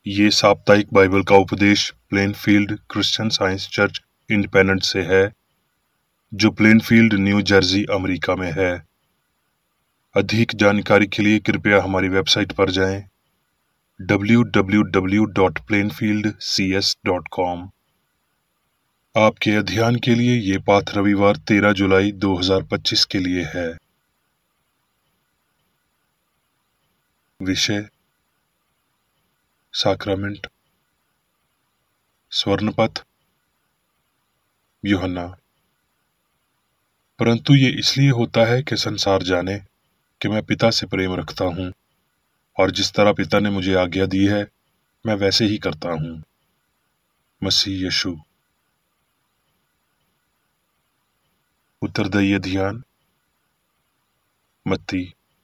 ये साप्ताहिक बाइबल का उपदेश Plainfield Christian Science church independent से है, जो प्लेनफील्ड, न्यू जर्सी, अमेरिका में है। अधिक जानकारी के लिए कृपया हमारी वेबसाइट पर जाएं www.plainfieldcs.com। आपके अध्ययन के लिए ये पाठ रविवार 13 जुलाई 2025 के लिए है। विषय साक्रामेंट, स्वर्णपथ, यूहन्ना। परंतु ये इसलिए होता है कि संसार जाने कि मैं पिता से प्रेम रखता हूँ, और जिस तरह पिता ने मुझे आज्ञा दी है मैं वैसे ही करता हूँ। मसीह यीशु। उत्तरदायी ध्यान। मत्ती।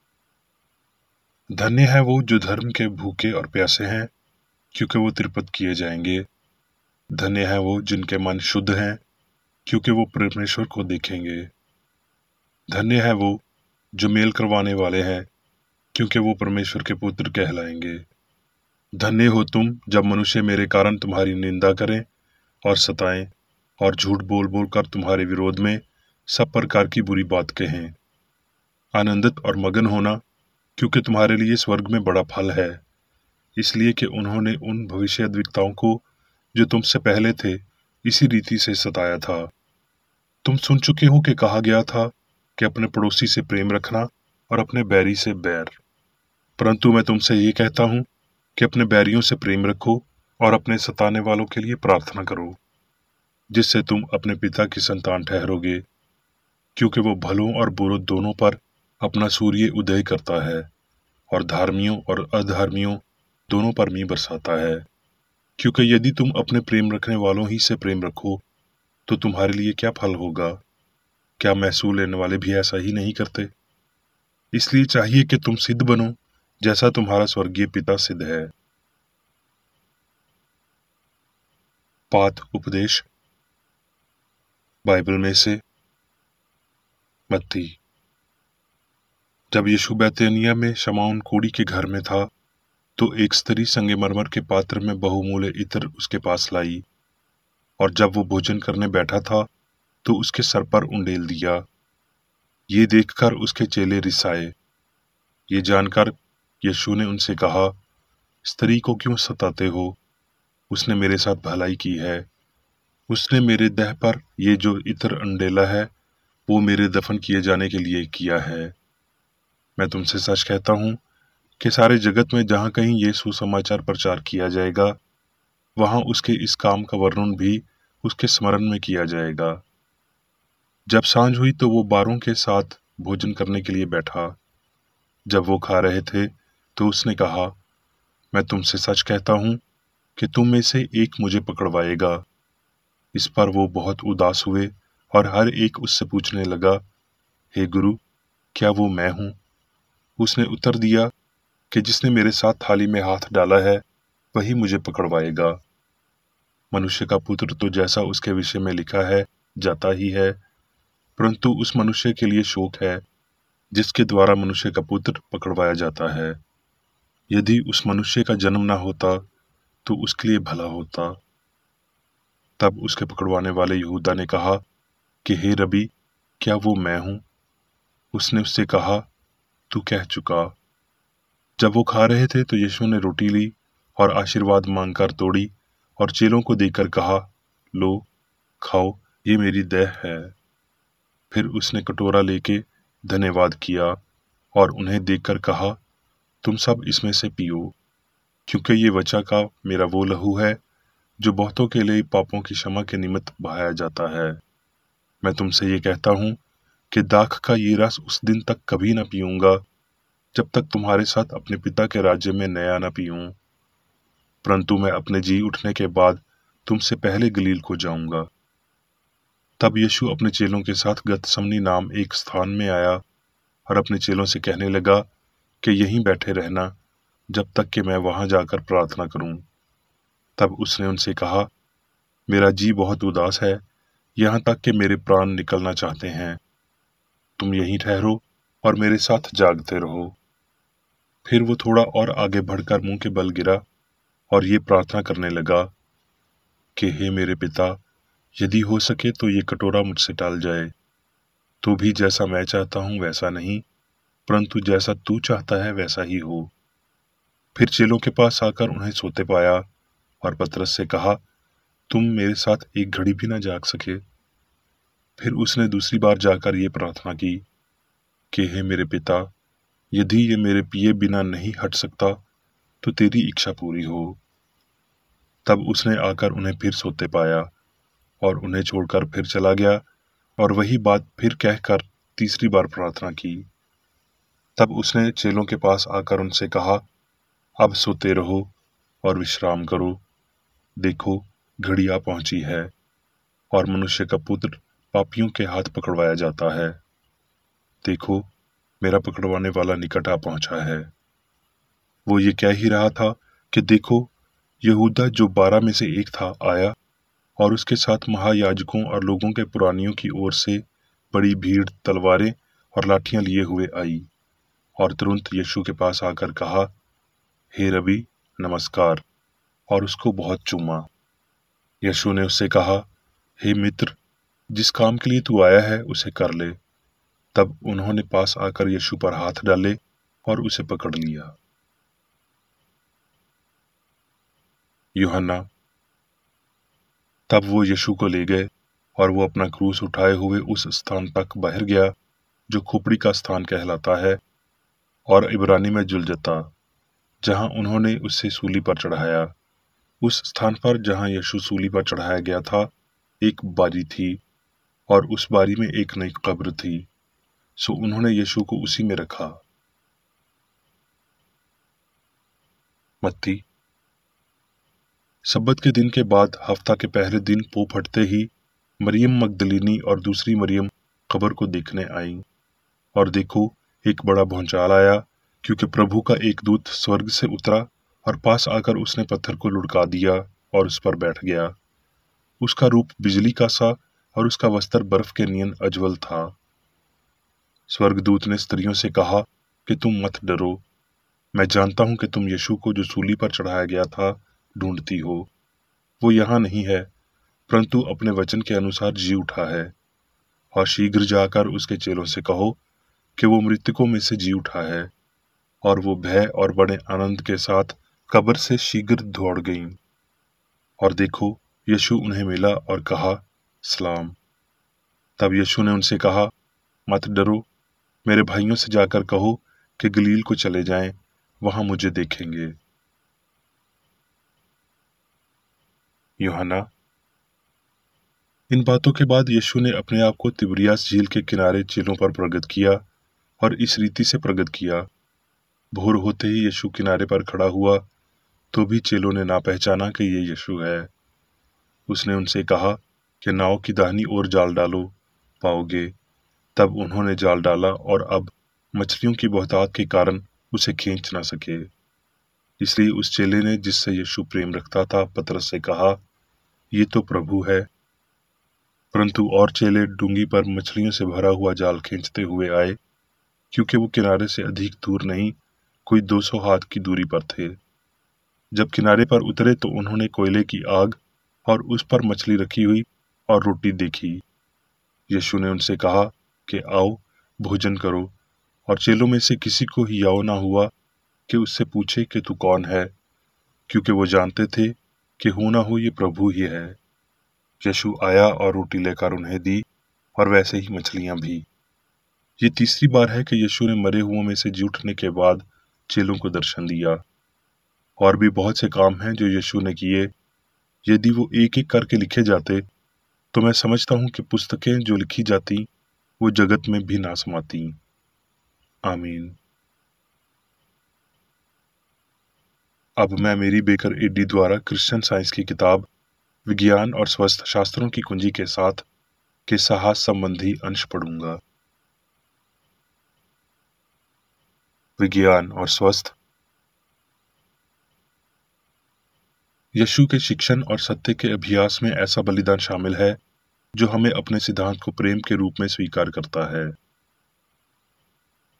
धन्य है वो जो धर्म के भूखे और प्यासे हैं, क्योंकि वो तृप्त किए जाएंगे। धन्य है वो जिनके मन शुद्ध हैं, क्योंकि वो परमेश्वर को देखेंगे। धन्य है वो जो मेल करवाने वाले हैं, क्योंकि वो परमेश्वर के पुत्र कहलाएंगे। धन्य हो तुम जब मनुष्य मेरे कारण तुम्हारी निंदा करें और सताएं और झूठ बोल बोल कर तुम्हारे विरोध में सब प्रकार की बुरी बात कहें। आनंदित और मगन होना, क्योंकि तुम्हारे लिए स्वर्ग में बड़ा फल है, इसलिए कि उन्होंने उन भविष्यद्वक्ताओं को जो तुमसे पहले थे इसी रीति से सताया था। तुम सुन चुके हो कि कहा गया था कि अपने पड़ोसी से प्रेम रखना और अपने बैरी से बैर। परंतु मैं तुमसे ये कहता हूँ कि अपने बैरियों से प्रेम रखो और अपने सताने वालों के लिए प्रार्थना करो, जिससे तुम अपने पिता की संतान ठहरोगे, क्योंकि वो भलों और बुरों दोनों पर अपना सूर्य उदय करता है और धार्मियों और अधर्मियों दोनों पर मी बरसाता है। क्योंकि यदि तुम अपने प्रेम रखने वालों ही से प्रेम रखो तो तुम्हारे लिए क्या फल होगा? क्या महसूल लेने वाले भी ऐसा ही नहीं करते? इसलिए चाहिए कि तुम सिद्ध बनो, जैसा तुम्हारा स्वर्गीय पिता सिद्ध है। पाठ उपदेश बाइबल में से मत्ती। जब यीशु बैतनिय्याह में शमौन कोढ़ी के घर में था, तो एक स्त्री संगमरमर के पात्र में बहुमूल्य इत्र उसके पास लाई, और जब वो भोजन करने बैठा था तो उसके सर पर उंडेल दिया। ये देखकर उसके चेले रिसाए। ये जानकर यीशु ने उनसे कहा, स्त्री को क्यों सताते हो? उसने मेरे साथ भलाई की है। उसने मेरे देह पर ये जो इत्र उंडेला है वो मेरे दफन किए जाने के लिए किया है। मैं तुमसे सच कहता हूँ कि सारे जगत में जहाँ कहीं ये सुसमाचार प्रचार किया जाएगा, वहां उसके इस काम का वर्णन भी उसके स्मरण में किया जाएगा। जब सांझ हुई तो वो बारों के साथ भोजन करने के लिए बैठा। जब वो खा रहे थे तो उसने कहा, मैं तुमसे सच कहता हूँ कि तुम में से एक मुझे पकड़वाएगा। इस पर वो बहुत उदास हुए और हर एक उससे पूछने लगा, हे गुरु, क्या वो मैं हूँ? उसने उत्तर दिया कि जिसने मेरे साथ थाली में हाथ डाला है वही मुझे पकड़वाएगा। मनुष्य का पुत्र तो जैसा उसके विषय में लिखा है जाता ही है, परंतु उस मनुष्य के लिए शोक है जिसके द्वारा मनुष्य का पुत्र पकड़वाया जाता है। यदि उस मनुष्य का जन्म ना होता तो उसके लिए भला होता। तब उसके पकड़वाने वाले यहूदा ने कहा कि हे रबी, क्या वो मैं हूँ? उसने उससे कहा, तू कह चुका। जब वो खा रहे थे तो यीशु ने रोटी ली और आशीर्वाद मांगकर तोड़ी और चेलों को देकर कहा, लो, खाओ, ये मेरी देह है। फिर उसने कटोरा लेके धन्यवाद किया और उन्हें देखकर कहा, तुम सब इसमें से पियो, क्योंकि ये वचा का मेरा वो लहू है जो बहुतों के लिए पापों की क्षमा के निमित्त बहाया जाता है। मैं तुमसे ये कहता हूँ कि दाख का ये रस उस दिन तक कभी न पीऊंगा जब तक तुम्हारे साथ अपने पिता के राज्य में नया न पीऊं। परंतु मैं अपने जी उठने के बाद तुमसे पहले गलील को जाऊंगा। तब यीशु अपने चेलों के साथ गतसमनी नाम एक स्थान में आया और अपने चेलों से कहने लगा कि यहीं बैठे रहना जब तक कि मैं वहां जाकर प्रार्थना करूं। तब उसने उनसे कहा, मेरा जी बहुत उदास है, यहाँ तक कि मेरे प्राण निकलना चाहते हैं। तुम यहीं ठहरो और मेरे साथ जागते रहो। फिर वो थोड़ा और आगे बढ़कर मुंह के बल गिरा और ये प्रार्थना करने लगा कि हे मेरे पिता, यदि हो सके तो ये कटोरा मुझसे टल जाए, तो भी जैसा मैं चाहता हूँ वैसा नहीं, परंतु जैसा तू चाहता है वैसा ही हो। फिर चेलों के पास आकर उन्हें सोते पाया और पतरस से कहा, तुम मेरे साथ एक घड़ी भी न जाग सके? फिर उसने दूसरी बार जाकर ये प्रार्थना की कि हे मेरे पिता, यदि ये मेरे पिए बिना नहीं हट सकता तो तेरी इच्छा पूरी हो। तब उसने आकर उन्हें फिर सोते पाया और उन्हें छोड़कर फिर चला गया और वही बात फिर कहकर तीसरी बार प्रार्थना की। तब उसने चेलों के पास आकर उनसे कहा, अब सोते रहो और विश्राम करो। देखो, घड़ी आ पहुंची है और मनुष्य का पुत्र पापियों के हाथ पकड़वाया जाता है। देखो, मेरा पकड़वाने वाला निकट आ पहुंचा है। वो ये कह ही रहा था कि देखो, यहूदा जो 12 में से एक था आया और उसके साथ महायाजकों और लोगों के पुरानियों की ओर से बड़ी भीड़ तलवारें और लाठियां लिए हुए आई और तुरंत यीशु के पास आकर कहा, हे रबी, नमस्कार, और उसको बहुत चूमा। यीशु ने उससे कहा, हे मित्र, जिस काम के लिए तू आया है उसे कर ले। तब उन्होंने पास आकर यीशु पर हाथ डाले और उसे पकड़ लिया। यूहन्ना। तब वो यीशु को ले गए और वो अपना क्रूस उठाए हुए उस स्थान तक बाहर गया जो खोपड़ी का स्थान कहलाता है और इब्रानी में जुलजता, जहां उन्होंने उसे सूली पर चढ़ाया। उस स्थान पर जहां यीशु सूली पर चढ़ाया गया था, एक बारी थी और उस बारी में एक नई कब्र थी। सो उन्होंने यीशु को उसी में रखा। मत्ती। सब्बत के दिन के बाद हफ्ता के पहले दिन पो फटते ही मरियम मगदलीनी और दूसरी मरियम कब्र को देखने आईं। और देखो, एक बड़ा भूचाल आया, क्योंकि प्रभु का एक दूत स्वर्ग से उतरा और पास आकर उसने पत्थर को लुढ़का दिया और उस पर बैठ गया। उसका रूप बिजली का सा और उसका वस्त्र बर्फ के नियन अज्वल था। स्वर्गदूत ने स्त्रियों से कहा कि तुम मत डरो, मैं जानता हूं कि तुम यीशु को जो सूली पर चढ़ाया गया था ढूंढती हो। वो यहाँ नहीं है, परंतु अपने वचन के अनुसार जी उठा है। और शीघ्र जाकर उसके चेलों से कहो कि वो मृतकों में से जी उठा है। और वो भय और बड़े आनंद के साथ कब्र से शीघ्र दौड़ गईं। और देखो, यीशु उन्हें मिला और कहा, सलाम। तब यीशु ने उनसे कहा, मत डरो, मेरे भाइयों से जाकर कहो कि गलील को चले जाएं, वहां मुझे देखेंगे। यूहन्ना। इन बातों के बाद यीशु ने अपने आप को तिबरियास झील के किनारे चेलों पर प्रकट किया और इस रीति से प्रकट किया। भोर होते ही यीशु किनारे पर खड़ा हुआ, तो भी चेलों ने ना पहचाना कि ये यीशु है। उसने उनसे कहा कि नाव की दाहिनी ओर जाल डालो, पाओगे। तब उन्होंने जाल डाला और अब मछलियों की बहुतायत के कारण उसे खींच न सके। इसलिए उस चेले ने जिससे यीशु प्रेम रखता था पतरस से कहा, ये तो प्रभु है। परंतु और चेले डूंगी पर मछलियों से भरा हुआ जाल खींचते हुए आए, क्योंकि वो किनारे से अधिक दूर नहीं, कोई 200 हाथ की दूरी पर थे। जब किनारे पर उतरे तो उन्होंने कोयले की आग और उस पर मछली रखी हुई और रोटी देखी। यीशु ने उनसे कहा कि आओ, भोजन करो। और चेलों में से किसी को ही याव ना हुआ कि उससे पूछे कि तू कौन है, क्योंकि वो जानते थे कि हो ना हो ये प्रभु ही है। यीशु आया और रोटी लेकर उन्हें दी और वैसे ही मछलियां भी। ये तीसरी बार है कि यीशु ने मरे हुओं में से जी उठने के बाद चेलों को दर्शन दिया। और भी बहुत से काम हैं जो यीशु ने किए। यदि वो एक एक करके लिखे जाते तो मैं समझता हूं कि पुस्तकें जो लिखी जाती वो जगत में भी ना समाती। आमीन। अब मैं मेरी बेकर एडी द्वारा क्रिश्चियन साइंस की किताब विज्ञान और स्वस्थ शास्त्रों की कुंजी के साथ के साहस संबंधी अंश पढ़ूंगा। विज्ञान और स्वस्थ। यीशु के शिक्षण और सत्य के अभ्यास में ऐसा बलिदान शामिल है जो हमें अपने सिद्धांत को प्रेम के रूप में स्वीकार करता है।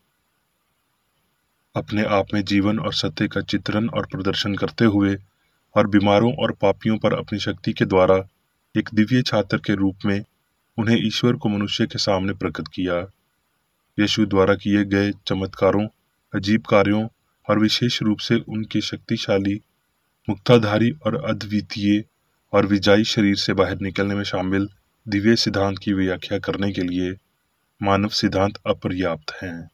अपने आप में जीवन और सत्य का चित्रण और प्रदर्शन करते हुए और बीमारों और पापियों पर अपनी शक्ति के द्वारा एक दिव्य छात्र के रूप में उन्हें ईश्वर को मनुष्य के सामने प्रकट किया। यीशु द्वारा किए गए चमत्कारों, अजीब कार्यों और विशेष रूप से उनके शक्तिशाली, मुक्ताधारी और अद्वितीय और विजयी शरीर से बाहर निकलने में शामिल दिव्य सिद्धांत की व्याख्या करने के लिए मानव सिद्धांत अपर्याप्त हैं।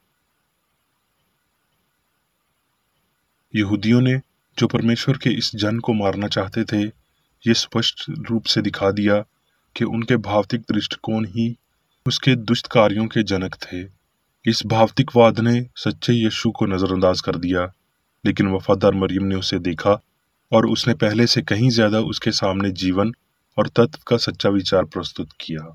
यहूदियों ने जो परमेश्वर के इस जन को मारना चाहते थे, ये स्पष्ट रूप से दिखा दिया कि उनके भौतिक दृष्टिकोण ही उसके दुष्ट कार्यों के जनक थे। इस भौतिकवाद ने सच्चे यीशु को नजरअंदाज कर दिया, लेकिन वफादार मरियम ने उसे देखा और उसने पहले से कहीं ज्यादा उसके सामने जीवन और तत्व का सच्चा विचार प्रस्तुत किया।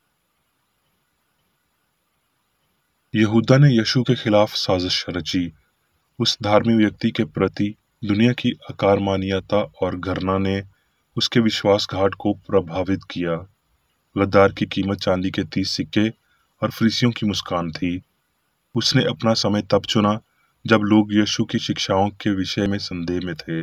यहूदा ने यीशु के खिलाफ साजिश रची। उस धार्मिक व्यक्ति के प्रति दुनिया की अकारमानियता और घृणा ने उसके विश्वासघात को प्रभावित किया। गद्दार की कीमत चांदी के 30 सिक्के और फरीसियों की मुस्कान थी। उसने अपना समय तब चुना जब लोग यीशु की शिक्षाओं के विषय में संदेह में थे।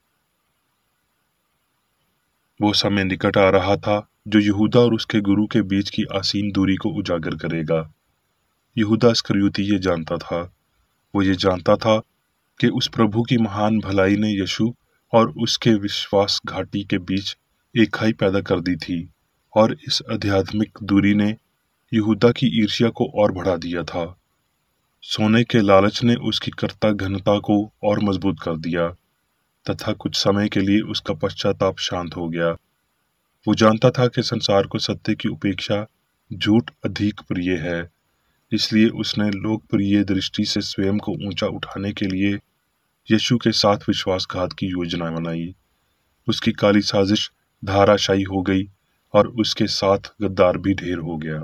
वो समय निकट आ रहा था जो यहूदा और उसके गुरु के बीच की असीम दूरी को उजागर करेगा। यहूदा इस्करियोती ये जानता था। वो ये जानता था कि उस प्रभु की महान भलाई ने यीशु और उसके विश्वासघाती के बीच एक खाई पैदा कर दी थी, और इस आध्यात्मिक दूरी ने यहूदा की ईर्ष्या को और बढ़ा दिया था। सोने के लालच ने उसकी कर्ता घनता को और मजबूत कर दिया तथा कुछ समय के लिए उसका पश्चाताप शांत हो गया। वो जानता था कि संसार को सत्य की उपेक्षा झूठ अधिक प्रिय है, इसलिए उसने लोकप्रिय दृष्टि से स्वयं को ऊंचा उठाने के लिए यीशु के साथ विश्वासघात की योजना बनाई। उसकी काली साजिश धाराशायी हो गई और उसके साथ गद्दार भी ढेर हो गया।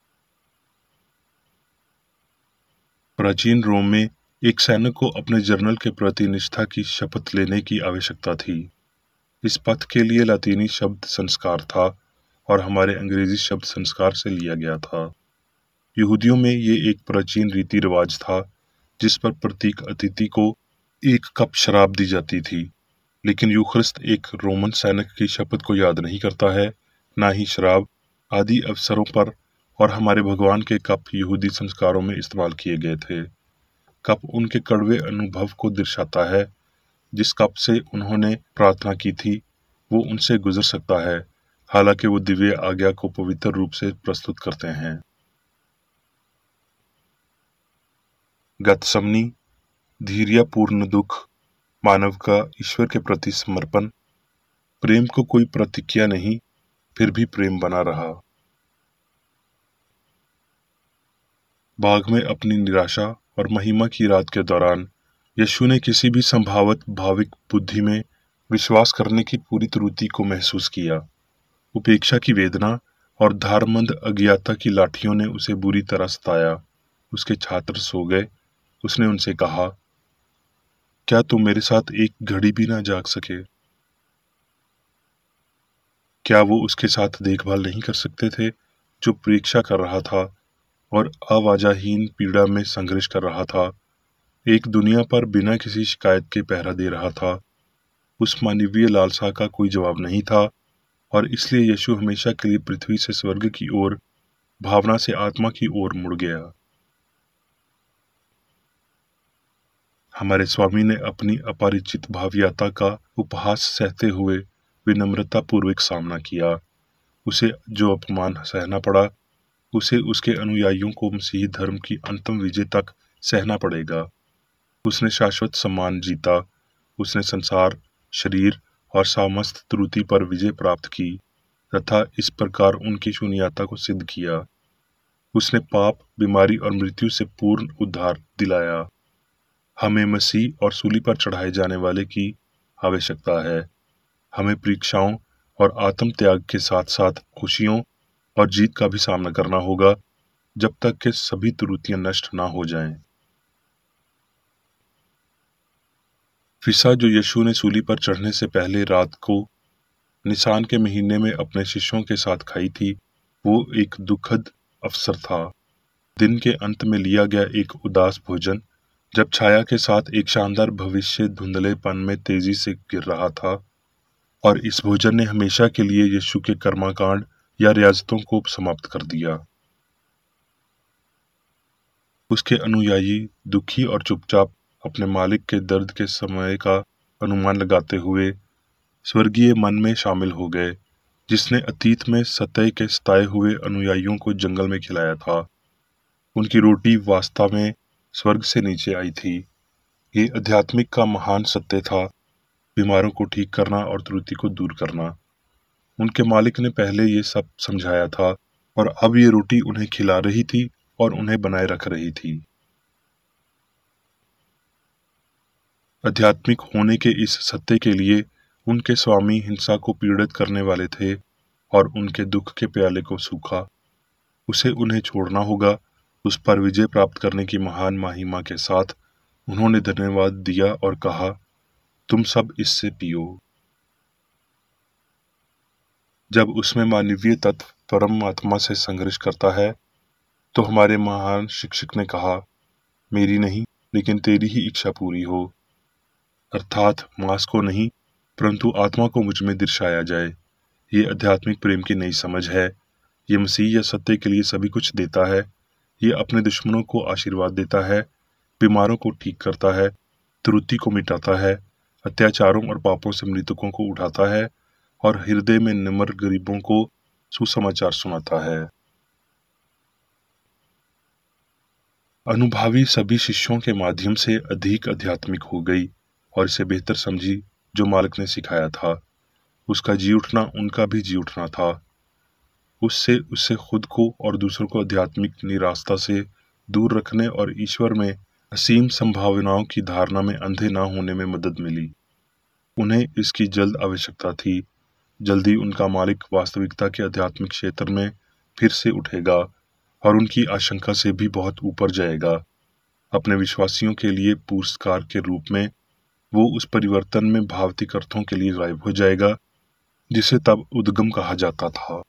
प्राचीन रोम में एक सैनिक को अपने जनरल के प्रति निष्ठा की शपथ लेने की आवश्यकता थी। इस पथ के लिए लातीनी शब्द संस्कार था और हमारे अंग्रेजी शब्द संस्कार से लिया गया था। यहूदियों में ये एक प्राचीन रीति रिवाज था जिस पर प्रत्येक अतिथि को एक कप शराब दी जाती थी, लेकिन यूखरिस्त एक रोमन सैनिक की शपथ को याद नहीं करता है, ना ही शराब आदि अवसरों पर, और हमारे भगवान के कप यहूदी संस्कारों में इस्तेमाल किए गए थे। कप उनके कड़वे अनुभव को दर्शाता है। जिस कप से उन्होंने प्रार्थना की थी वो उनसे गुजर सकता है, हालांकि वो दिव्य आज्ञा को पवित्र रूप से प्रस्तुत करते हैं। गतसमनी, धैर्यपूर्ण दुख, मानव का ईश्वर के प्रति समर्पण, प्रेम को कोई प्रतिक्रिया नहीं, फिर भी प्रेम बना रहा। बाग में अपनी निराशा और महिमा की रात के दौरान यीशु ने किसी भी संभावित भाविक बुद्धि में विश्वास करने की पूरी त्रुटि को महसूस किया। उपेक्षा की वेदना और धारमंद अज्ञाता की लाठियों ने उसे बुरी तरह सताया। उसके छात्र सो गए। उसने उनसे कहा, क्या तुम मेरे साथ एक घड़ी भी ना जाग सके? क्या वो उसके साथ देखभाल नहीं कर सकते थे जो परीक्षा कर रहा था और आवाजाहीन पीड़ा में संघर्ष कर रहा था, एक दुनिया पर बिना किसी शिकायत के पहरा दे रहा था? उस मानवीय लालसा का कोई जवाब नहीं था, और इसलिए यीशु हमेशा के लिए पृथ्वी से स्वर्ग की ओर, भावना से आत्मा की ओर मुड़ गया। हमारे स्वामी ने अपनी अपरिचित भाव्यता का उपहास सहते हुए विनम्रता पूर्वक सामना किया। उसे जो अपमान सहना पड़ा, उसे उसके अनुयायियों को मसीही धर्म की अंतिम विजय तक सहना पड़ेगा। उसने शाश्वत सम्मान जीता। उसने संसार, शरीर और समस्त त्रुटि पर विजय प्राप्त की तथा इस प्रकार उनकी शून्यता को सिद्ध किया। उसने पाप, बीमारी और मृत्यु से पूर्ण उद्धार दिलाया। हमें मसीह और सूली पर चढ़ाए जाने वाले की आवश्यकता है। हमें परीक्षाओं और आत्म त्याग के साथ साथ खुशियों और जीत का भी सामना करना होगा जब तक कि सभी त्रुटियां नष्ट ना हो जाएं। फिसा जो यीशु ने सूली पर चढ़ने से पहले रात को निसान के महीने में अपने शिष्यों के साथ खाई थी, वो एक दुखद अवसर था। दिन के अंत में लिया गया एक उदास भोजन, जब छाया के साथ एक शानदार भविष्य धुंधलेपन में तेजी से गिर रहा था। और इस भोजन ने हमेशा के लिए यीशु के कर्मकांड या रियासतों को समाप्त कर दिया। उसके अनुयायी दुखी और चुपचाप अपने मालिक के दर्द के समय का अनुमान लगाते हुए स्वर्गीय मन में शामिल हो गए, जिसने अतीत में सतह के सताए हुए अनुयायियों को जंगल में खिलाया था। उनकी रोटी वास्तव में स्वर्ग से नीचे आई थी। ये आध्यात्मिक का महान सत्य था, बीमारों को ठीक करना और त्रुटि को दूर करना। उनके मालिक ने पहले ये सब समझाया था और अब ये रोटी उन्हें खिला रही थी और उन्हें बनाए रख रही थी। आध्यात्मिक होने के इस सत्य के लिए उनके स्वामी हिंसा को पीड़ित करने वाले थे और उनके दुख के प्याले को सूखा। उसे उन्हें छोड़ना होगा। उस पर विजय प्राप्त करने की महान महिमा के साथ उन्होंने धन्यवाद दिया और कहा, तुम सब इससे पियो। जब उसमें मानवीय तत्व परमात्मा से संघर्ष करता है तो हमारे महान शिक्षक ने कहा, मेरी नहीं लेकिन तेरी ही इच्छा पूरी हो। अर्थात मांस को नहीं परंतु आत्मा को मुझ में दर्शाया जाए। ये आध्यात्मिक प्रेम की नई समझ है। ये मसीह या सत्य के लिए सभी कुछ देता है। ये अपने दुश्मनों को आशीर्वाद देता है, बीमारों को ठीक करता है, त्रुटि को मिटाता है, अत्याचारों और पापों से मृतकों को उठाता है और हृदय में निम्र गरीबों को सुसमाचार सुनाता है। अनुभावी सभी शिष्यों के माध्यम से अधिक आध्यात्मिक हो गई और इसे बेहतर समझी जो मालिक ने सिखाया था। उसका जी उठना उनका भी जी उठना था। उससे खुद को और दूसरों को आध्यात्मिक निराशा से दूर रखने और ईश्वर में असीम संभावनाओं की धारणा में अंधे ना होने में मदद मिली। उन्हें इसकी जल्द आवश्यकता थी। जल्दी उनका मालिक वास्तविकता के आध्यात्मिक क्षेत्र में फिर से उठेगा और उनकी आशंका से भी बहुत ऊपर जाएगा। अपने विश्वासियों के लिए पुरस्कार के रूप में वो उस परिवर्तन में भावतिक अर्थों के लिए गायब हो जाएगा जिसे तब उद्गम कहा जाता था।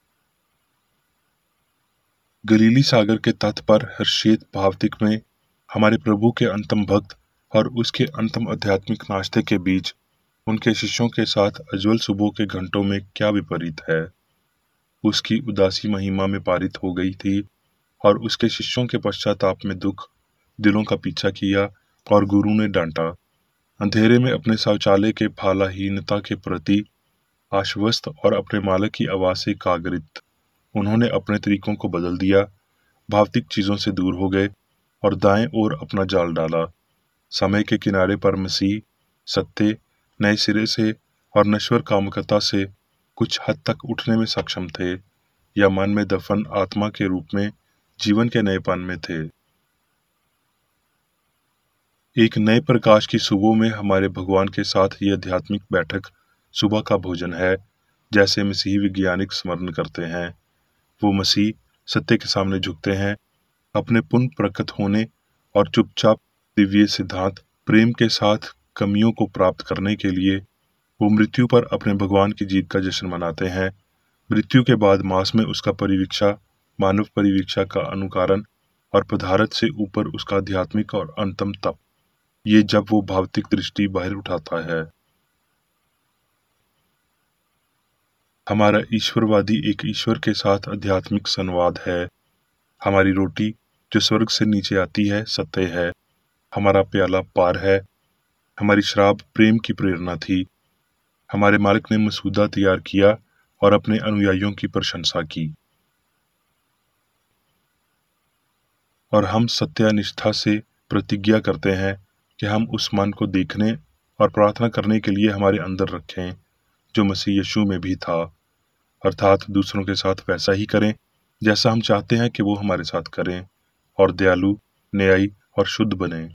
गलीली सागर के तट पर हर्षित भावतिक में हमारे प्रभु के अंतिम भक्त और उसके अंतिम आध्यात्मिक नाश्ते के बीच उनके शिष्यों के साथ अज्वल सुबह के घंटों में क्या विपरीत है। उसकी उदासी महिमा में पारित हो गई थी और उसके शिष्यों के पश्चाताप में दुख दिलों का पीछा किया और गुरु ने डांटा। अंधेरे में अपने शौचालय के फालाहीनता के प्रति आश्वस्त और अपने मालिक की आवाज से कागरित उन्होंने अपने तरीकों को बदल दिया, भौतिक चीजों से दूर हो गए और दाएं ओर अपना जाल डाला। समय के किनारे पर मसीह सत्य नए सिरे से और नश्वर कामुकता से कुछ हद तक उठने में सक्षम थे या मन में दफन आत्मा के रूप में जीवन के नएपन में थे। एक नए प्रकाश की सुबह में हमारे भगवान के साथ ये आध्यात्मिक बैठक सुबह का भोजन है। जैसे मसीही वैज्ञानिक स्मरण करते हैं, वो मसीह सत्य के सामने झुकते हैं, अपने पुनः प्रकट होने और चुपचाप दिव्य सिद्धांत प्रेम के साथ कमियों को प्राप्त करने के लिए वो मृत्यु पर अपने भगवान की जीत का जश्न मनाते हैं। मृत्यु के बाद मांस में उसका परिवीक्षा, मानव परिवीक्षा का अनुकरण और पदार्थ से ऊपर उसका आध्यात्मिक और अंतिम तप, ये जब वो भौतिक दृष्टि बाहर उठाता है। हमारा ईश्वरवादी एक ईश्वर के साथ आध्यात्मिक संवाद है। हमारी रोटी जो स्वर्ग से नीचे आती है सत्य है। हमारा प्याला पार है। हमारी शराब प्रेम की प्रेरणा थी। हमारे मालिक ने मसूदा तैयार किया और अपने अनुयायियों की प्रशंसा की और हम सत्यानिष्ठा से प्रतिज्ञा करते हैं कि हम उस मन को देखने और प्रार्थना करने के लिए हमारे अंदर रखें जो मसीह यीशु में भी था, अर्थात दूसरों के साथ वैसा ही करें जैसा हम चाहते हैं कि वो हमारे साथ करें और दयालु, न्यायी और शुद्ध बने।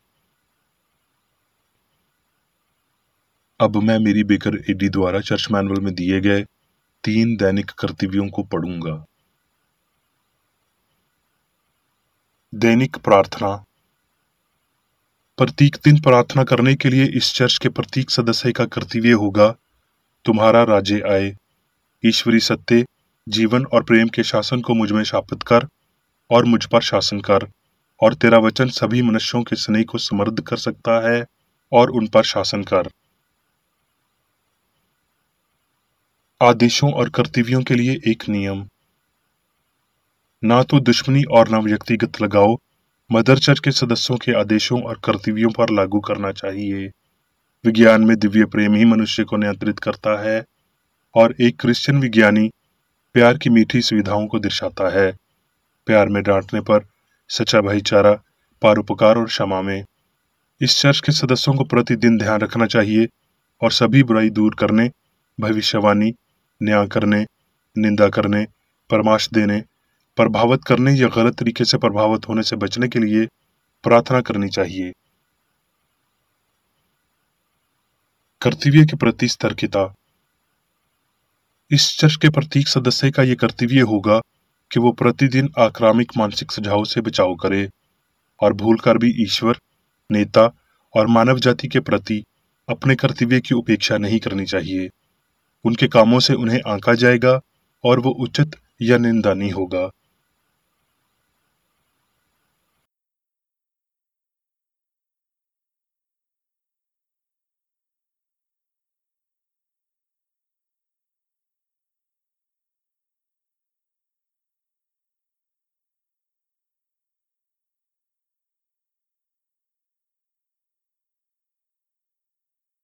अब मैं मेरी बेकर एडी द्वारा चर्च मैनुअल में दिए गए 3 दैनिक कर्तव्यों को पढ़ूंगा। दैनिक प्रार्थना। प्रत्येक दिन प्रार्थना करने के लिए इस चर्च के प्रत्येक सदस्य का कर्तव्य होगा, तुम्हारा राज्य आए, ईश्वरी सत्य, जीवन और प्रेम के शासन को मुझ में स्थापित कर और मुझ पर शासन कर, और तेरा वचन सभी मनुष्यों के स्नेह को समृद्ध कर सकता है और उन पर शासन कर। आदेशों और कर्तव्यों के लिए एक नियम। ना तो दुश्मनी और न व्यक्तिगत लगाव मदर चर्च के सदस्यों के आदेशों और कर्तव्यों पर लागू करना चाहिए। विज्ञान में दिव्य प्रेम ही मनुष्य को नियंत्रित करता है और एक क्रिश्चियन विज्ञानी प्यार की मीठी सुविधाओं को दर्शाता है। प्यार में डांटने पर, सच्चा भाईचारा, परोपकार और क्षमा में। इस चर्च के सदस्यों को प्रतिदिन ध्यान रखना चाहिए और सभी बुराई दूर करने, भविष्यवाणी, न्याय करने, निंदा करने, परामर्श देने, प्रभावित करने या गलत तरीके से प्रभावित होने से बचने के लिए प्रार्थना करनी चाहिए। कर्तव्य के प्रति सतर्कता। इस चर्च के प्रत्येक सदस्य का ये कर्तव्य होगा कि वो प्रतिदिन आक्रामक मानसिक सुझाव से बचाव करे और भूलकर भी ईश्वर, नेता और मानव जाति के प्रति अपने कर्तव्य की उपेक्षा नहीं करनी चाहिए। उनके कामों से उन्हें आंका जाएगा और वो उचित या निंदनीय होगा।